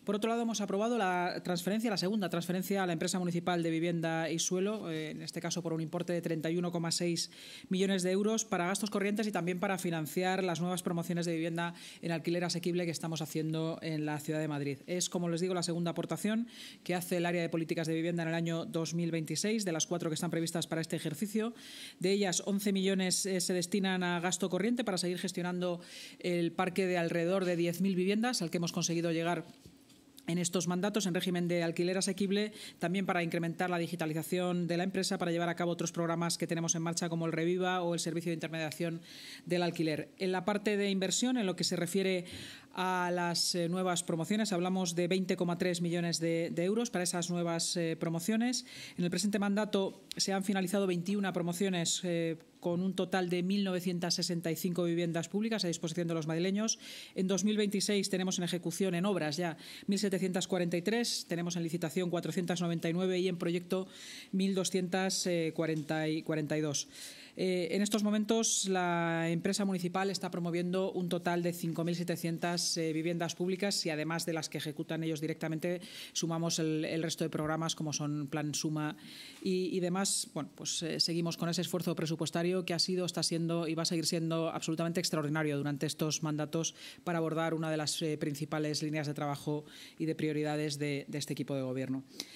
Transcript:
Por otro lado, hemos aprobado la segunda transferencia a la empresa municipal de vivienda y suelo, en este caso por un importe de 31,6 millones de euros para gastos corrientes y también para financiar las nuevas promociones de vivienda en alquiler asequible que estamos haciendo en la ciudad de Madrid. Es, como les digo, la segunda aportación que hace el área de políticas de vivienda en el año 2026, de las 4 que están previstas para este ejercicio. De ellas, 11 millones se destinan a gasto corriente para seguir gestionando el parque de alrededor de 10.000 viviendas al que hemos conseguido llegar en estos mandatos en régimen de alquiler asequible, también para incrementar la digitalización de la empresa, para llevar a cabo otros programas que tenemos en marcha como el Reviva o el servicio de intermediación del alquiler. En la parte de inversión, en lo que se refiere a las nuevas promociones, hablamos de 20,3 millones de euros para esas nuevas promociones. En el presente mandato se han finalizado 21 promociones con un total de 1.965 viviendas públicas a disposición de los madrileños. En 2026 tenemos en ejecución, en obras ya, 1.743, tenemos en licitación 499 y en proyecto 1.242. En estos momentos la empresa municipal está promoviendo un total de 5.700 viviendas públicas y además de las que ejecutan ellos directamente sumamos el resto de programas como son Plan Suma y demás. Bueno, pues seguimos con ese esfuerzo presupuestario que ha sido, está siendo y va a seguir siendo absolutamente extraordinario durante estos mandatos para abordar una de las principales líneas de trabajo y de prioridades de este equipo de gobierno.